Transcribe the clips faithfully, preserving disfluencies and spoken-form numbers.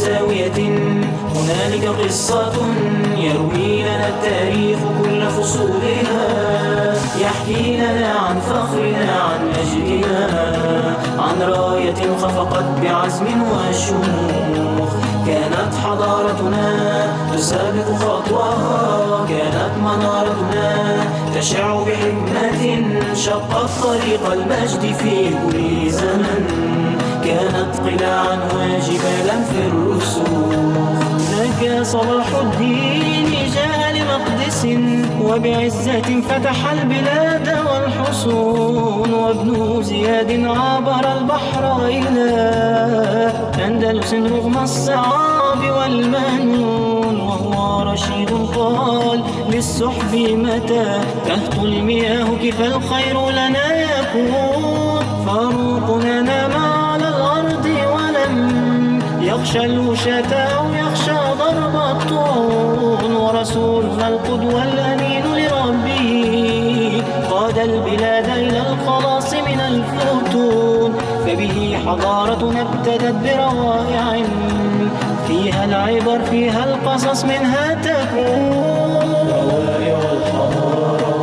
زاوية هنالك قصة يروي لنا التاريخ كل فصولها، يحكي لنا عن فخرنا عن مجدنا، عن راية خفقت بعزم وشموخ. كانت حضارتنا تسابق خطوها، كانت منارتنا تشع بحكمة، شقت طريق المجد في كل زمن، كانت قلاعا وجبالا في الرسوخ. نجا صلاح الدين جاء لمقدس وبعزة فتح البلاد والحصون، وابن زياد عبر البحر إلى أندلس رغم الصعاب والمنون، وهو رشيد قال للسحب متى تهطل المياه كيف الخير لنا يكون. فاروقنا نام على الأرض ولم يخشى الوشاة أو يخشى ضرب الطعون، ورسولنا القدوة الأمين لربه قاد البلاد إلى الخلاص من الفتون. فبه حضارتنا ابتدت بروائع فيها العبر فيها القصص منها تكون. روائع الحضارة،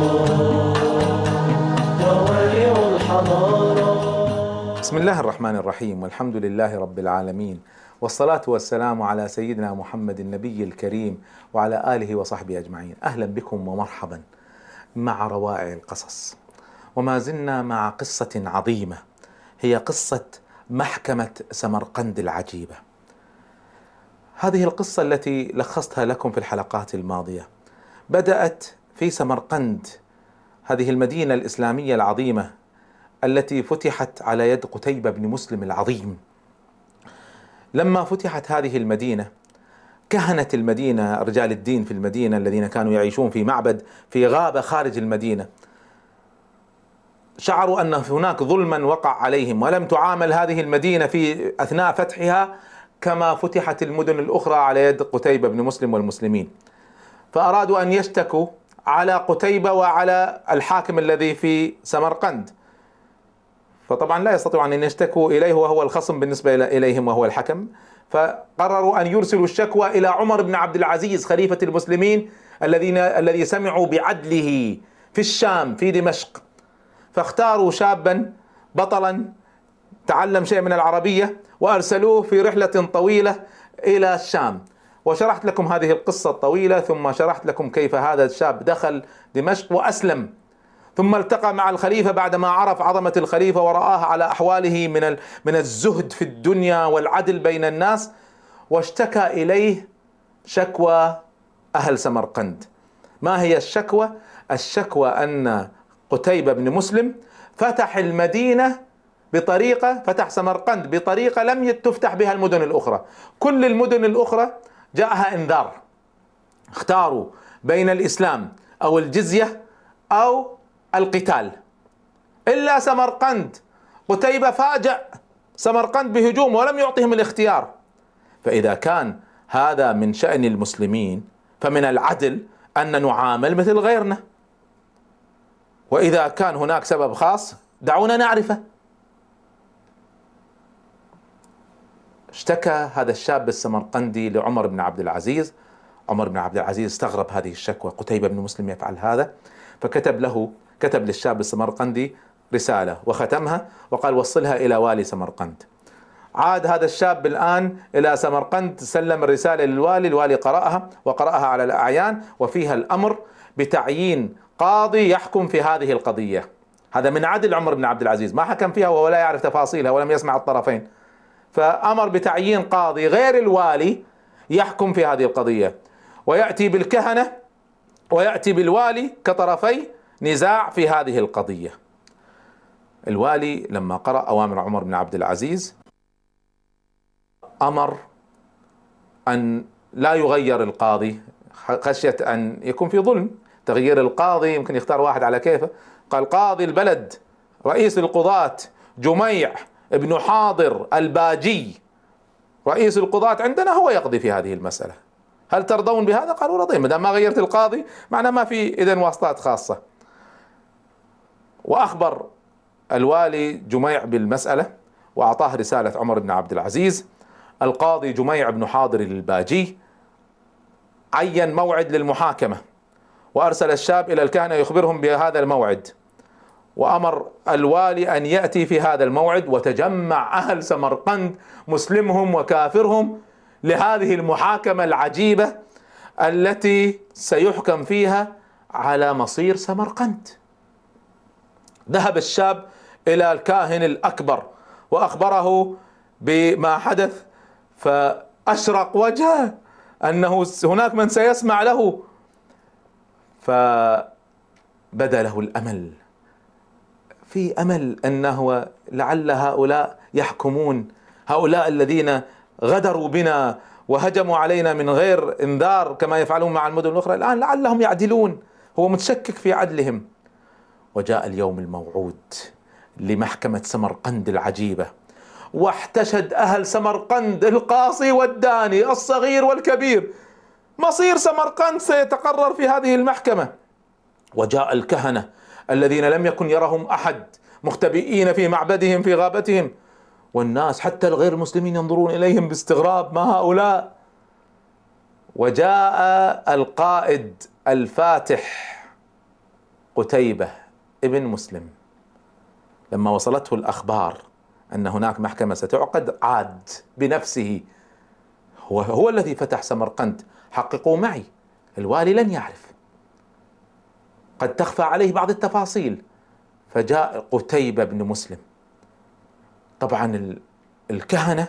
روائع الحضارة. بسم الله الرحمن الرحيم، والحمد لله رب العالمين، والصلاة والسلام على سيدنا محمد النبي الكريم وعلى آله وصحبه أجمعين. أهلا بكم ومرحبا مع روائع القصص، وما زلنا مع قصة عظيمة هي قصة محكمة سمرقند العجيبة. هذه القصة التي لخصتها لكم في الحلقات الماضية بدأت في سمرقند، هذه المدينة الإسلامية العظيمة التي فتحت على يد قتيبة بن مسلم العظيم. لما فتحت هذه المدينة كهنة المدينة، رجال الدين في المدينة الذين كانوا يعيشون في معبد في غابة خارج المدينة، شعروا أن هناك ظلما وقع عليهم، ولم تعامل هذه المدينة في أثناء فتحها كما فتحت المدن الأخرى على يد قتيبة بن مسلم والمسلمين. فأرادوا أن يشتكوا على قتيبة وعلى الحاكم الذي في سمرقند، فطبعا لا يستطيعون أن يشتكوا إليه وهو الخصم بالنسبة إليهم وهو الحكم. فقرروا أن يرسلوا الشكوى إلى عمر بن عبد العزيز خليفة المسلمين الذين الذي سمعوا بعدله في الشام في دمشق. فاختاروا شابا بطلا تعلم شيء من العربية وأرسلوه في رحلة طويلة إلى الشام. وشرحت لكم هذه القصة الطويلة، ثم شرحت لكم كيف هذا الشاب دخل دمشق وأسلم، ثم التقى مع الخليفة بعدما عرف عظمة الخليفة ورآه على أحواله من من الزهد في الدنيا والعدل بين الناس، واشتكى إليه شكوى أهل سمرقند. ما هي الشكوى؟ الشكوى أن قتيبة بن مسلم فتح المدينة بطريقة، فتح سمرقند بطريقة لم تفتح بها المدن الأخرى. كل المدن الأخرى جاءها إنذار، اختاروا بين الإسلام أو الجزية أو القتال، إلا سمرقند قتيبة فاجأ سمرقند بهجوم ولم يعطهم الاختيار. فإذا كان هذا من شأن المسلمين فمن العدل أن نعامل مثل غيرنا، وإذا كان هناك سبب خاص دعونا نعرفه. اشتكى هذا الشاب السمرقندي لعمر بن عبد العزيز. عمر بن عبد العزيز استغرب هذه الشكوى، قتيبة بن مسلم يفعل هذا، فكتب له كتب للشاب السمرقندي رسالة وختمها وقال وصلها إلى والي سمرقند. عاد هذا الشاب الآن إلى سمرقند، سلم الرسالة للوالي، الوالي قرأها وقرأها على الأعيان، وفيها الأمر بتعيين قاضي يحكم في هذه القضية. هذا من عدل عمر بن عبد العزيز، ما حكم فيها وهو لا يعرف تفاصيلها ولم يسمع الطرفين، فأمر بتعيين قاضي غير الوالي يحكم في هذه القضية، ويأتي بالكهنة ويأتي بالوالي كطرفي نزاع في هذه القضية. الوالي لما قرأ أوامر عمر بن عبد العزيز أمر أن لا يغير القاضي خشية أن يكون في ظلم. تغيير القاضي يمكن يختار واحد على كيفه، قال قاضي البلد رئيس القضاة جميع ابن حاضر الباجي رئيس القضاة عندنا هو يقضي في هذه المسألة، هل ترضون بهذا؟ قالوا رضينا، ما دام ما غيرت القاضي معناه ما في إذن واسطات خاصة. وأخبر الوالي جميع بالمسألة وأعطاه رسالة عمر بن عبد العزيز القاضي جميع بن حاضر الباجي عين موعد للمحاكمة، وأرسل الشاب إلى الكهنة يخبرهم بهذا الموعد، وأمر الوالي أن يأتي في هذا الموعد، وتجمع أهل سمرقند مسلمهم وكافرهم لهذه المحاكمة العجيبة التي سيحكم فيها على مصير سمرقند. ذهب الشاب إلى الكاهن الأكبر وأخبره بما حدث، فأشرق وجهه أنه هناك من سيسمع له، فبدا له الأمل، في أمل أنه لعل هؤلاء يحكمون، هؤلاء الذين غدروا بنا وهجموا علينا من غير انذار كما يفعلون مع المدن الأخرى، الآن لعلهم يعدلون، هو متشكك في عدلهم. وجاء اليوم الموعود لمحكمة سمرقند العجيبة، واحتشد أهل سمرقند القاصي والداني الصغير والكبير، مصير سمرقند سيتقرر في هذه المحكمة. وجاء الكهنة الذين لم يكن يرهم أحد مختبئين في معبدهم في غابتهم، والناس حتى الغير المسلمين ينظرون إليهم باستغراب، ما هؤلاء؟ وجاء القائد الفاتح قتيبة ابن مسلم، لما وصلته الأخبار أن هناك محكمة ستعقد عاد بنفسه، هو, هو الذي فتح سمرقند، حققوا معي، الوالي لن يعرف، قد تخفى عليه بعض التفاصيل. فجاء قتيبة بن مسلم. طبعا الكهنة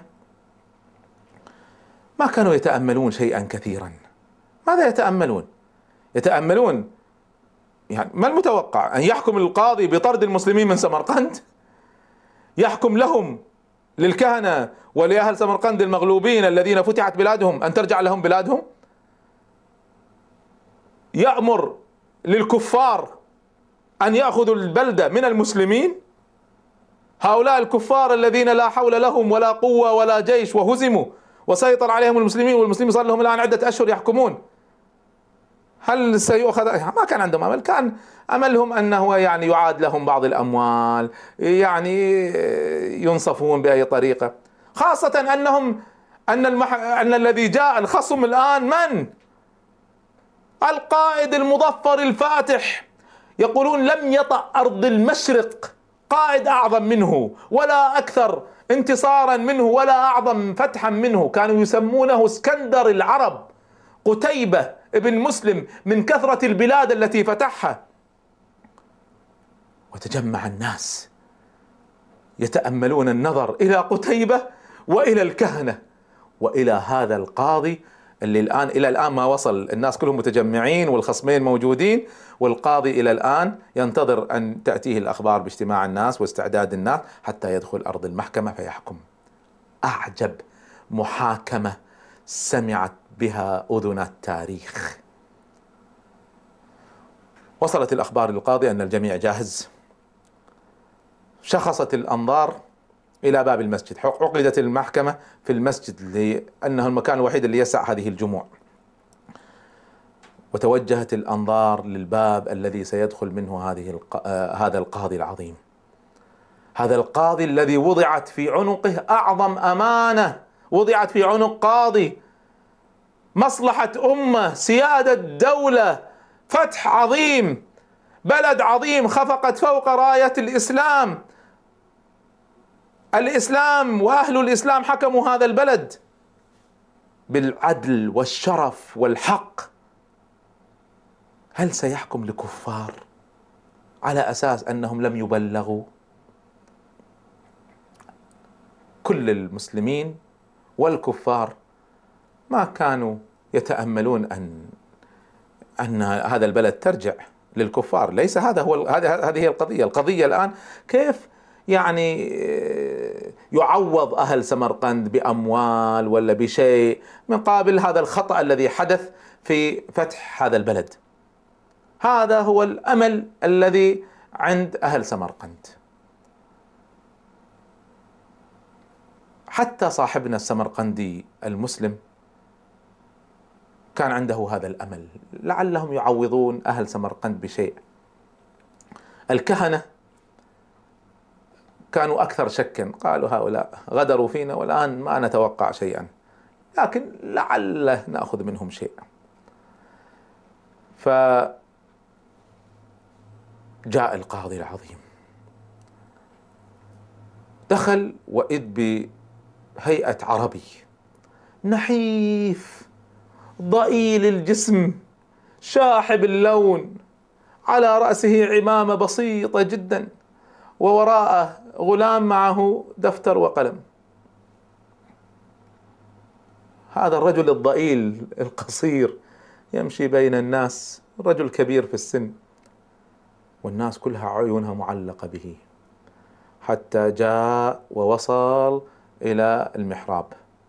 ما كانوا يتأملون شيئا كثيرا. ماذا يتأملون؟ يتأملون يعني ما المتوقع؟ أن يحكم القاضي بطرد المسلمين من سمرقند؟ يحكم لهم للكهنة ولأهل سمرقند المغلوبين الذين فتحت بلادهم أن ترجع لهم بلادهم؟ يأمر للكفار أن يأخذوا البلدة من المسلمين؟ هؤلاء الكفار الذين لا حول لهم ولا قوة ولا جيش وهزموا وسيطر عليهم المسلمين، والمسلمين صار لهم الآن عدة أشهر يحكمون، هل سيؤخذ؟ ما كان عندهم أمل، كان أملهم أنه يعني يعاد لهم بعض الأموال، يعني ينصفون بأي طريقة، خاصة أنهم أن المح... أن الذي جاء الخصم الآن من؟ القائد المظفر الفاتح، يقولون لم يطأ أرض المشرق قائد أعظم منه ولا أكثر انتصارا منه ولا أعظم فتحا منه، كانوا يسمونه اسكندر العرب، قتيبة ابن مسلم، من كثرة البلاد التي فتحها. وتجمع الناس يتأملون النظر إلى قتيبة وإلى الكهنة وإلى هذا القاضي اللي الآن إلى الآن ما وصل، الناس كلهم متجمعين والخصمين موجودين، والقاضي إلى الآن ينتظر أن تأتيه الأخبار باجتماع الناس واستعداد الناس حتى يدخل أرض المحكمة فيحكم. أعجب محاكمة سمعت بها أذن التاريخ. وصلت الأخبار للقاضي أن الجميع جاهز، شخصت الأنظار إلى باب المسجد، عقدت المحكمة في المسجد لأنه المكان الوحيد اللي يسع هذه الجموع، وتوجهت الأنظار للباب الذي سيدخل منه هذه الق... آه هذا القاضي العظيم، هذا القاضي الذي وضعت في عنقه أعظم أمانة وضعت في عنق قاضي، مصلحة أمة، سيادة دولة، فتح عظيم، بلد عظيم خفقت فوق راية الإسلام، الإسلام وأهل الإسلام حكموا هذا البلد بالعدل والشرف والحق. هل سيحكم لكفار على أساس أنهم لم يبلغوا؟ كل المسلمين والكفار ما كانوا يتأملون أن أن هذا البلد ترجع للكفار، ليس هذا هو هذه هذه هي القضية. القضية الآن كيف يعني يعوض أهل سمرقند بأموال ولا بشيء مقابل هذا الخطأ الذي حدث في فتح هذا البلد. هذا هو الأمل الذي عند أهل سمرقند. حتى صاحبنا السمرقندي المسلم كان عنده هذا الأمل، لعلهم يعوضون أهل سمرقند بشيء. الكهنة كانوا أكثر شكا، قالوا هؤلاء غدروا فينا والآن ما نتوقع شيئا، لكن لعل نأخذ منهم شيئا. فجاء القاضي العظيم، دخل وإذ بهيئة عربي نحيف ضئيل الجسم شاحب اللون، على رأسه عمامة بسيطة جدا، ووراءه غلام معه دفتر وقلم. هذا الرجل الضئيل القصير يمشي بين الناس، رجل كبير في السن، والناس كلها عيونها معلقة به، حتى جاء ووصل إلى المحراب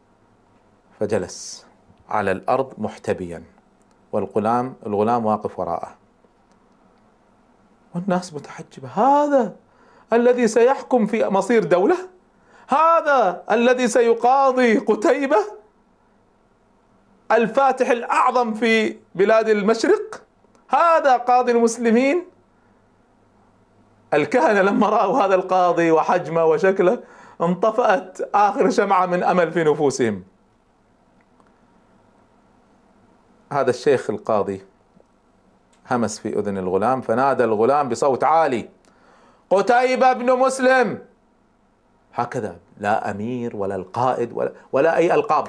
فجلس على الأرض محتبيا، والغلام الغلام واقف وراءه، والناس متحجبة. هذا الذي سيحكم في مصير دولة؟ هذا الذي سيقاضي قتيبة الفاتح الأعظم في بلاد المشرق؟ هذا قاضي المسلمين؟ الكهنة لما رأوا هذا القاضي وحجمه وشكله انطفأت آخر شمعة من أمل في نفوسهم. هذا الشيخ القاضي همس في أذن الغلام، فنادى الغلام بصوت عالي: قتيبة بن مسلم. هكذا، لا أمير ولا القائد ولا, ولا أي ألقاب.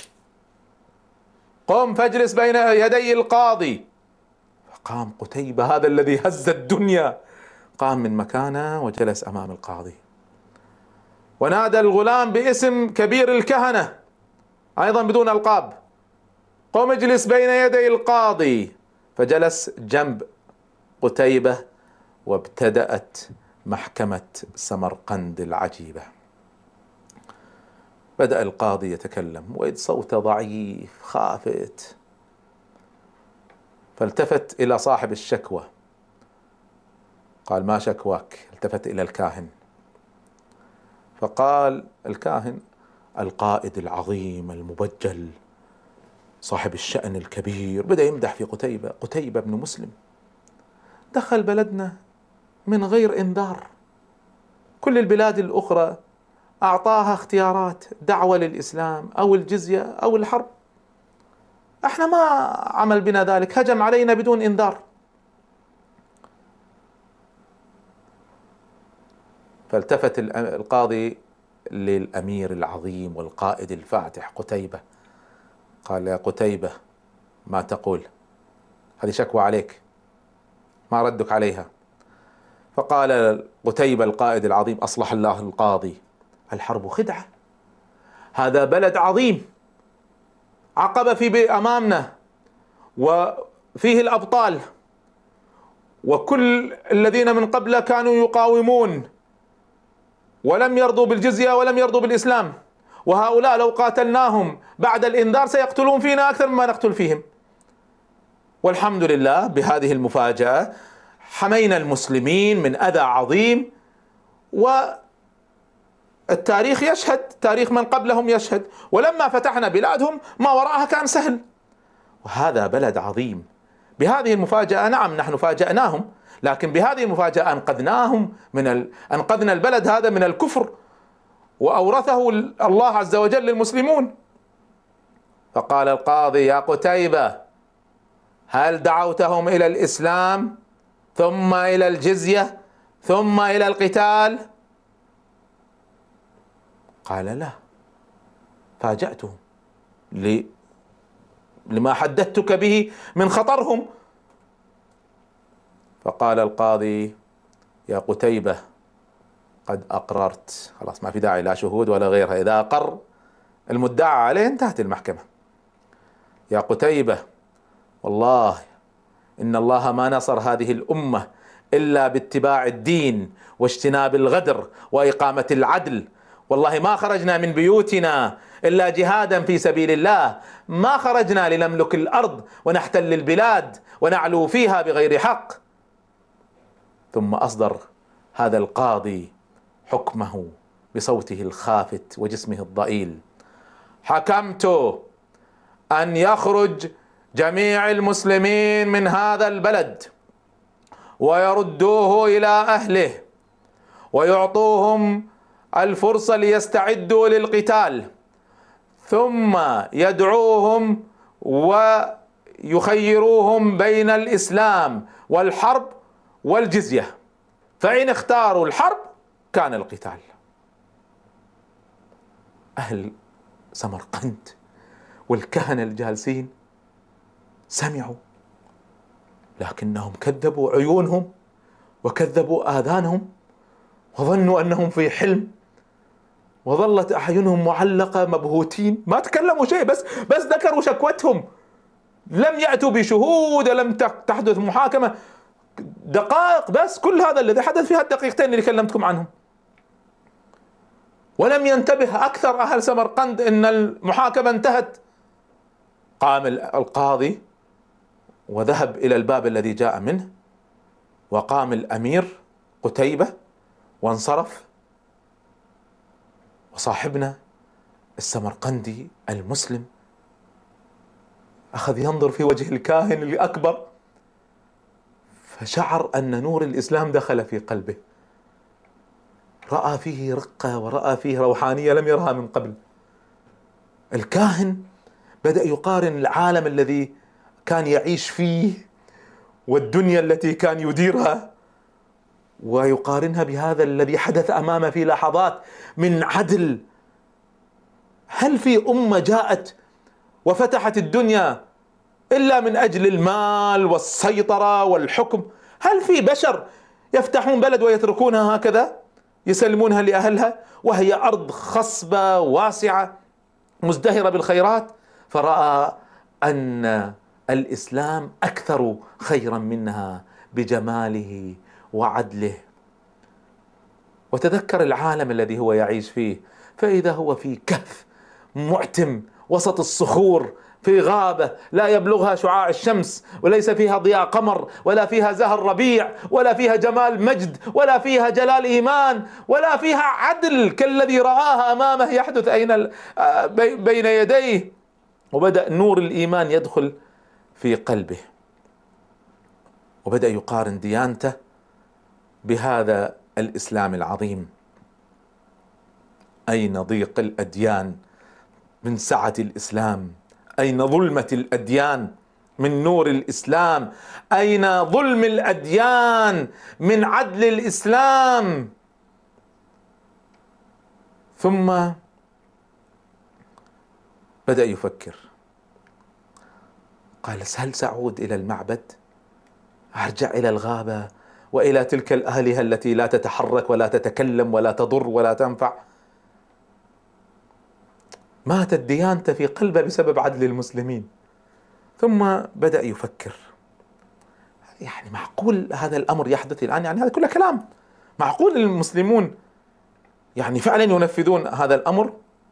قم فاجلس بين يدي القاضي. فقام قتيبة هذا الذي هز الدنيا، قام من مكانه وجلس أمام القاضي، ونادى الغلام باسم كبير الكهنة أيضا بدون ألقاب: قم اجلس بين يدي القاضي. فجلس جنب قتيبة، وابتدأت محكمة سمرقند العجيبة. بدأ القاضي يتكلم وإذ صوته ضعيف خافت، فالتفت إلى صاحب الشكوى قال: ما شكواك؟ التفت إلى الكاهن فقال الكاهن: القائد العظيم المبجل صاحب الشأن الكبير. بدأ يمدح في قتيبة: قتيبة بن مسلم دخل بلدنا من غير إنذار، كل البلاد الأخرى أعطاها اختيارات: دعوة للإسلام أو الجزية أو الحرب، احنا ما عمل بنا ذلك، هجم علينا بدون إنذار. فالتفت القاضي للأمير العظيم والقائد الفاتح قتيبة قال: يا قتيبة، ما تقول؟ هذه شكوى عليك، ما ردك عليها؟ فقال قتيبة القائد العظيم: أصلح الله القاضي، الحرب خدعة، هذا بلد عظيم عقبة في أمامنا وفيه الأبطال، وكل الذين من قبله كانوا يقاومون ولم يرضوا بالجزية ولم يرضوا بالإسلام، وهؤلاء لو قاتلناهم بعد الإنذار سيقتلون فينا أكثر مما نقتل فيهم، والحمد لله بهذه المفاجأة حمينا المسلمين من أذى عظيم، والتاريخ يشهد، تاريخ من قبلهم يشهد، ولما فتحنا بلادهم ما وراءها كان سهل، وهذا بلد عظيم. بهذه المفاجأة نعم نحن فاجأناهم، لكن بهذه المفاجأة أنقذناهم من ال... أنقذنا البلد هذا من الكفر وأورثه الله عز وجل للمسلمون. فقال القاضي: يا قتيبة، هل دعوتهم إلى الإسلام ثم إلى الجزية ثم إلى القتال؟ قال: لا، فاجأتهم ل... لما حدثتك به من خطرهم. فقال القاضي: يا قتيبة، قد أقررت، خلاص ما في داعي لا شهود ولا غيرها، إذا أقر المدعى عليه انتهت المحكمة. يا قتيبة، والله إن الله ما نصر هذه الأمة إلا باتباع الدين واجتناب الغدر وإقامة العدل، والله ما خرجنا من بيوتنا إلا جهادا في سبيل الله، ما خرجنا لنملك الأرض ونحتل البلاد ونعلو فيها بغير حق. ثم أصدر هذا القاضي حكمه بصوته الخافت وجسمه الضئيل: حكمت أن يخرج جميع المسلمين من هذا البلد ويردوه إلى أهله، ويعطوهم الفرصة ليستعدوا للقتال، ثم يدعوهم ويخيروهم بين الإسلام والحرب والجزية، فإن اختاروا الحرب كان القتال. أهل سمرقند والكهنة الجالسين سمعوا، لكنهم كذبوا عيونهم وكذبوا آذانهم وظنوا أنهم في حلم، وظلت أعينهم معلقة مبهوتين، ما تكلموا شيء، بس بس ذكروا شكوتهم، لم يأتوا بشهود، لم تحدث محاكمة، دقائق بس. كل هذا الذي حدث في هالدقيقتين اللي كلمتكم عنهم، ولم ينتبه أكثر أهل سمرقند أن المحاكمة انتهت. قام القاضي وذهب إلى الباب الذي جاء منه، وقام الأمير قتيبة وانصرف، وصاحبنا السمرقندي المسلم أخذ ينظر في وجه الكاهن الأكبر، فشعر أن نور الإسلام دخل في قلبه، رأى فيه رقة ورأى فيه روحانية لم يرها من قبل. الكاهن بدأ يقارن العالم الذي كان يعيش فيه والدنيا التي كان يديرها، ويقارنها بهذا الذي حدث أمامه في لحظات من عدل. هل في أمة جاءت وفتحت الدنيا إلا من أجل المال والسيطرة والحكم؟ هل في بشر يفتحون بلد ويتركونها هكذا، يسلمونها لأهلها وهي أرض خصبة واسعة مزدهرة بالخيرات؟ فرأى أن الإسلام أكثر خيرا منها بجماله وعدله، وتذكر العالم الذي هو يعيش فيه، فإذا هو في كهف معتم وسط الصخور في غابة لا يبلغها شعاع الشمس، وليس فيها ضياء قمر، ولا فيها زهر ربيع، ولا فيها جمال مجد، ولا فيها جلال إيمان، ولا فيها عدل كالذي رآها أمامه يحدث أين بين يديه. وبدأ نور الإيمان يدخل في قلبه، وبدأ يقارن ديانته بهذا الإسلام العظيم. أين ضيق الأديان من سعة الإسلام؟ أين ظلمة الأديان من نور الإسلام؟ أين ظلم الأديان من عدل الإسلام؟ ثم بدأ يفكر، قال: هل سأعود إلى المعبد؟ أرجع إلى الغابة وإلى تلك الآلهة التي لا تتحرك ولا تتكلم ولا تضر ولا تنفع؟ ماتت ديانته في قلبه بسبب عدل المسلمين. ثم بدأ يفكر، يعني معقول هذا الأمر يحدث الآن؟ يعني هذا كله كلام، معقول المسلمون يعني فعلا ينفذون هذا الأمر؟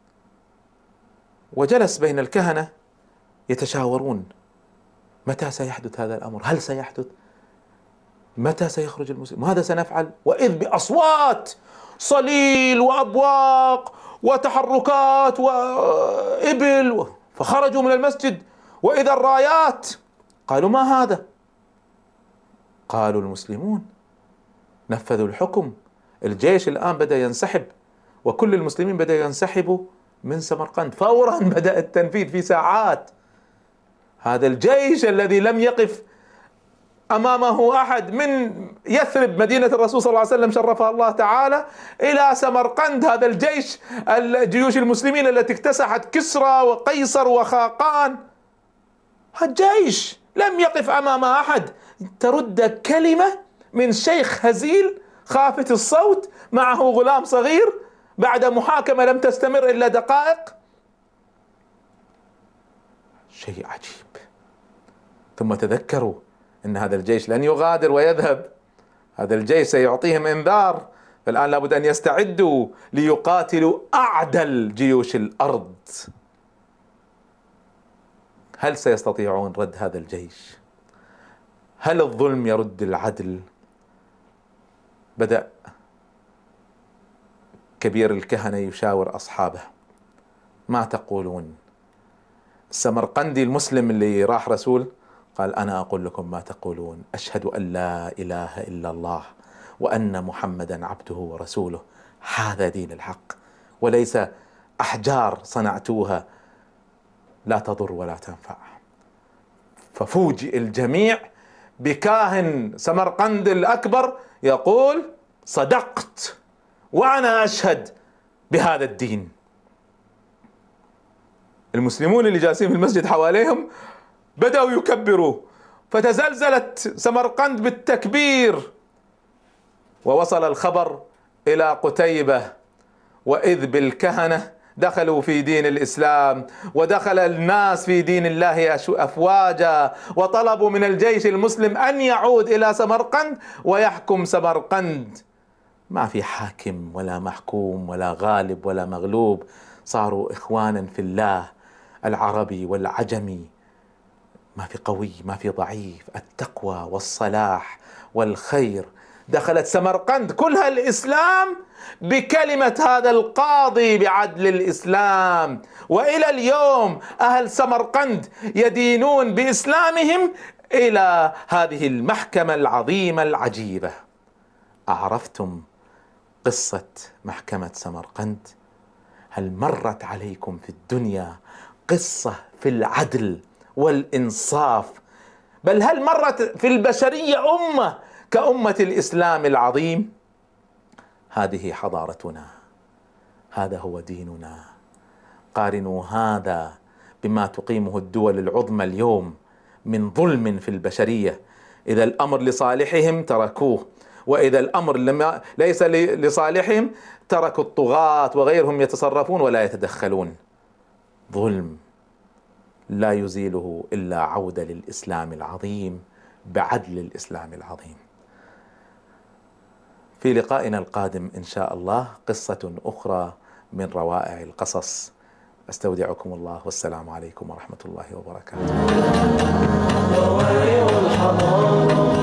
وجلس بين الكهنة يتشاورون، متى سيحدث هذا الأمر؟ هل سيحدث؟ متى سيخرج المسلم؟ ماذا سنفعل؟ وإذ بأصوات صليل وأبواق وتحركات وإبل، فخرجوا من المسجد وإذا الرايات. قالوا: ما هذا؟ قالوا: المسلمون نفذوا الحكم، الجيش الآن بدأ ينسحب، وكل المسلمين بدأ ينسحبوا من سمرقند فورا. بدأ التنفيذ في ساعات. هذا الجيش الذي لم يقف أمامه أحد من يثرب مدينة الرسول صلى الله عليه وسلم شرفها الله تعالى إلى سمرقند، هذا الجيش الجيوش المسلمين التي اكتسحت كسرى وقيصر وخاقان، الجيش لم يقف أمام أحد. ترد كلمة من شيخ هزيل خافت الصوت معه غلام صغير بعد محاكمة لم تستمر إلا دقائق؟ شيء عجيب. ثم تذكروا أن هذا الجيش لن يغادر ويذهب، هذا الجيش سيعطيهم إنذار، فالآن لابد أن يستعدوا ليقاتلوا أعدل جيوش الأرض. هل سيستطيعون رد هذا الجيش؟ هل الظلم يرد العدل؟ بدأ كبير الكهنة يشاور أصحابه: ما تقولون؟ السمرقندي المسلم اللي راح رسول قال: أنا أقول لكم ما تقولون، أشهد أن لا إله إلا الله وأن محمدا عبده ورسوله. هذا دين الحق، وليس أحجار صنعتوها لا تضر ولا تنفع. ففوجئ الجميع بكاهن سمرقند الأكبر يقول: صدقت وأنا أشهد بهذا الدين. المسلمون اللي جالسين في المسجد حواليهم بدأوا يكبروا، فتزلزلت سمرقند بالتكبير، ووصل الخبر إلى قتيبة، وإذ بالكهنة دخلوا في دين الإسلام، ودخل الناس في دين الله أفواجا، وطلبوا من الجيش المسلم أن يعود إلى سمرقند ويحكم سمرقند. ما في حاكم ولا محكوم ولا غالب ولا مغلوب، صاروا إخوانا في الله، العربي والعجمي، ما في قوي ما في ضعيف، التقوى والصلاح والخير. دخلت سمرقند كلها الإسلام بكلمة هذا القاضي بعدل الإسلام، وإلى اليوم أهل سمرقند يدينون بإسلامهم إلى هذه المحكمة العظيمة العجيبة. أعرفتم قصة محكمة سمرقند؟ هل مرت عليكم في الدنيا قصة في العدل والإنصاف؟ بل هل مرت في البشرية أمة كأمة الإسلام العظيم؟ هذه حضارتنا، هذا هو ديننا. قارنوا هذا بما تقيمه الدول العظمى اليوم من ظلم في البشرية. إذا الأمر لصالحهم تركوه، وإذا الأمر لما ليس لصالحهم تركوا الطغاة وغيرهم يتصرفون ولا يتدخلون. ظلم لا يزيله إلا عودة للإسلام العظيم بعدل الإسلام العظيم. في لقائنا القادم إن شاء الله قصة أخرى من روائع القصص. أستودعكم الله، والسلام عليكم ورحمة الله وبركاته. روائع الحضارة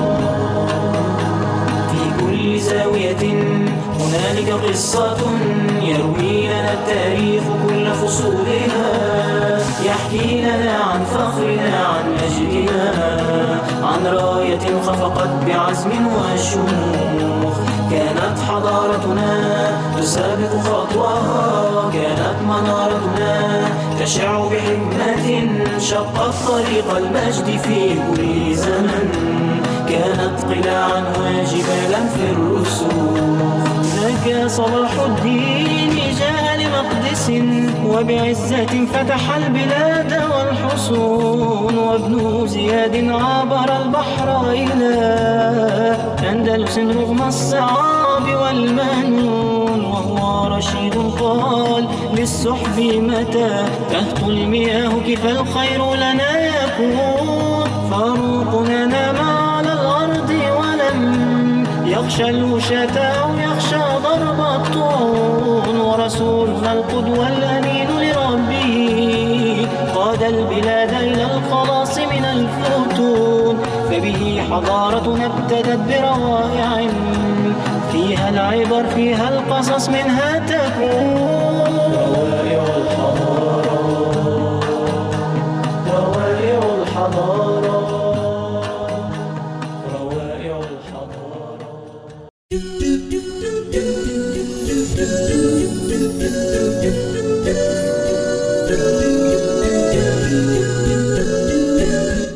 في كل زاوية هنالك قصة يروي لنا التاريخ كل فصولها، يحكي لنا عن فخرنا عن مجدنا، عن راية خفقت بعزم وشموخ. كانت حضارتنا تسابق خطوها، كانت منارتنا تشع بحكمة، شقت طريق المجد في كل زمن، كانت قلاعا وجبالا في الرسوخ. ذاك صلاح الدين جاء لمقدس وبعزة فتح البلاد والحصون، وابن زياد عبر البحر إلى أندلس رغم الصعاب والمنون، وهو رشيد قال للسحب متى تهت المياه كيف الخير لنا يكون. فاروقنا نام على الأرض ولم يخشى الوشاة أو يخشى ضرب الطعون، ورسولنا القدوة الأمين لربه قاد البلاد إلى الخلاص من الفتون. فبه حضارتنا ابتدت بروائع فيها العبر فيها القصص منها تكون.